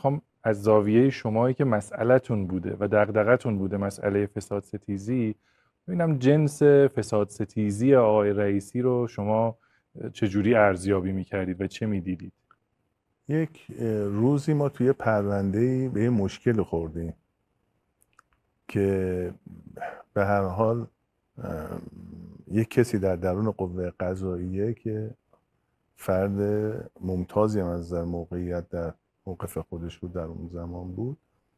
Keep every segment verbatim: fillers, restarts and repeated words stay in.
میخوام از زاویه شمایی که مسئله‌تون بوده و دغدغه‌تون بوده مسئله فساد ستیزی، ببینم جنس فساد ستیزی آقای رئیسی رو شما چجوری ارزیابی میکردید و چه میدیدید؟ یک روزی ما توی پرونده‌ای به یه مشکل خوردیم که به هر حال یک کسی در درون قوه قضاییه که فرد ممتازی هم از در موقعیت در موقف خودش بود، در اون زمان بود،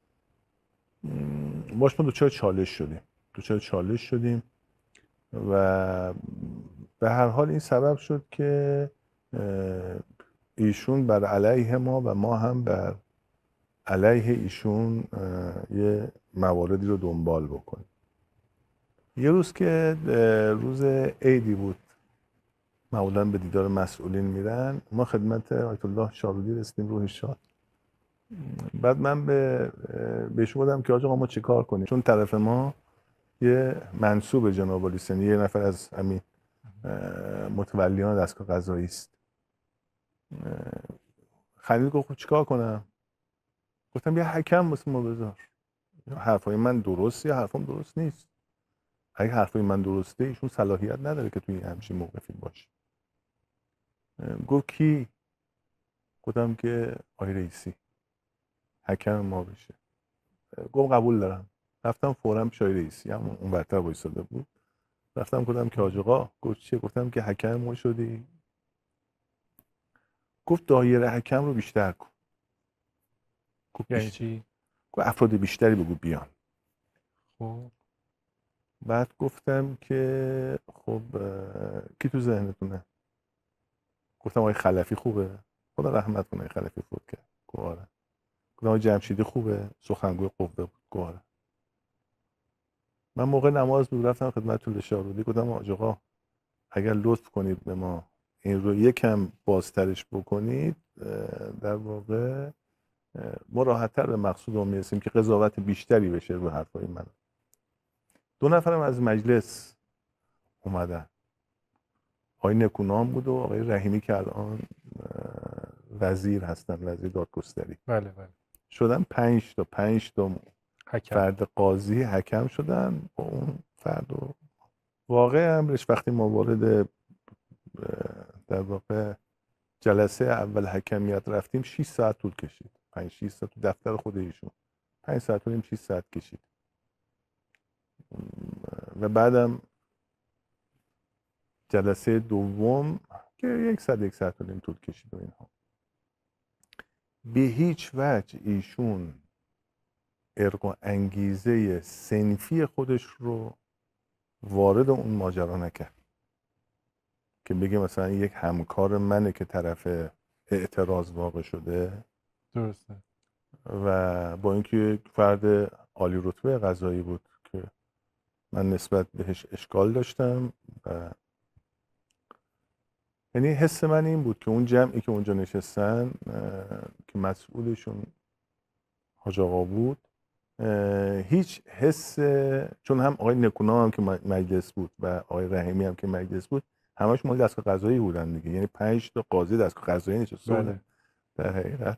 باش ما دوچار چالش شدیم دوچار چالش شدیم و به هر حال این سبب شد که ایشون بر علیه ما و ما هم بر علیه ایشون یه مواردی رو دنبال بکنیم. یه روز که روز عیدی بود، معمولا به دیدار مسئولین میرن، ما خدمت آیت الله شارودی رسیدیم، روحش شاد. بعد من به بهش گفتم که آقا ما چه کار کنیم، چون طرف ما یه منصوب جناب عالی سنی، یه نفر از همین متولیان دستگاه قضایی است. خلیل گفت چیکار کنم؟ گفتم یه حکم واسه ما بذار. حرفای من درست یا حرفم درست نیست؟ اگه حرفای من درسته ایشون صلاحیت نداره که توی همچین موقفی باشه. گفت کی؟ گفتم که آقای رئیسی حکم ما بشه. گفت قبول دارم. رفتم فوراً پیش آقای رئیسی، هم اون ورتر وایساده بود. رفتم گفتم که حاج آقا. گفت چیه؟ گفتم که حکم ما شدی. گفت دایره حکم رو بیشتر کن. گفت یعنی بیشتر. چی؟ گفت افراد بیشتری بگو بیان. خب بعد گفتم که خب کی تو ذهنتونه؟ گفتم آقای خلفی خوبه، خدا رحمت کنه، آقای خلفی فوت کرد. گفت آره. گفتم آقای جمشیدی خوبه، سخنگوی قوه بود. گفت آره. من موقع نماز بود رفتم خدمت طول شارودی، گفتم آقا اگر لطف کنید به ما این رو یکم بازترش بکنید، در واقع ما راحت‌تر به مقصودمون میرسیم که قضاوت بیشتری بشه رو حرفای من. دو نفرم از مجلس اومدن، آقای نکونام بود و آقای رحیمی که الان وزیر هستن، وزیر دادگستری. بله بله. شدن پنج تا پنج تا حکم. فرد قاضی حکم شدن با اون فرد. و واقع امرش وقتی ما وارد در واقع جلسه اول حکمیت رفتیم شش ساعت طول کشید. پنج شش ساعت تو دفتر خود ایشون. پنج ساعت و نیم شش ساعت کشید. و بعدم جلسه دوم که یک ساعت یک ساعت و نیم طول کشید و اینها. به هیچ وجه ایشون ارق و انگیزه صنفی خودش رو وارد اون ماجرا نکرد که بگه مثلا یک همکار منه که طرف اعتراض واقع شده. درسته. و با اینکه فرد عالی رتبه قضایی بود که من نسبت بهش اشکال داشتم، و یعنی حس من این بود که اون جمعی که اونجا نشستن که مسئولشون حاج آقا بود، هیچ حس، چون هم آقای نکونام هم که مجلس بود و آقای رحیمی هم که مجلس بود، همش مال دستگاه قضایی بودن دیگه، یعنی پنج تا قاضی دستگاه قضایی نشسته بودن در حقیقت.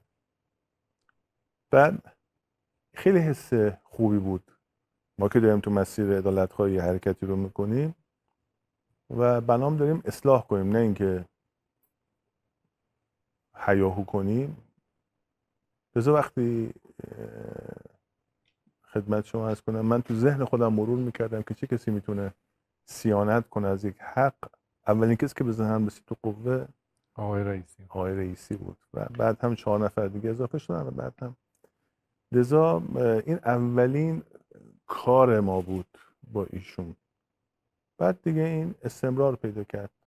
بعد خیلی حس خوبی بود، ما که داریم تو مسیر عدالت‌خواهی حرکتی رو میکنیم و بنام داریم اصلاح کنیم، نه اینکه هیاهو کنیم. لذا وقتی خدمت شما عرض کنم، من تو ذهن خودم مرور میکردم که چه کسی میتونه صیانت کنه از یک حق. اولین کسی که به ذهنم رسید تو قوه آقای رئیسی آقای رئیسی بود و بعد هم چهار نفر دیگه اضافه شدن و بعد هم. لذا این اولین کار ما بود با ایشون. بعد دیگه این استمرار پیدا کرد.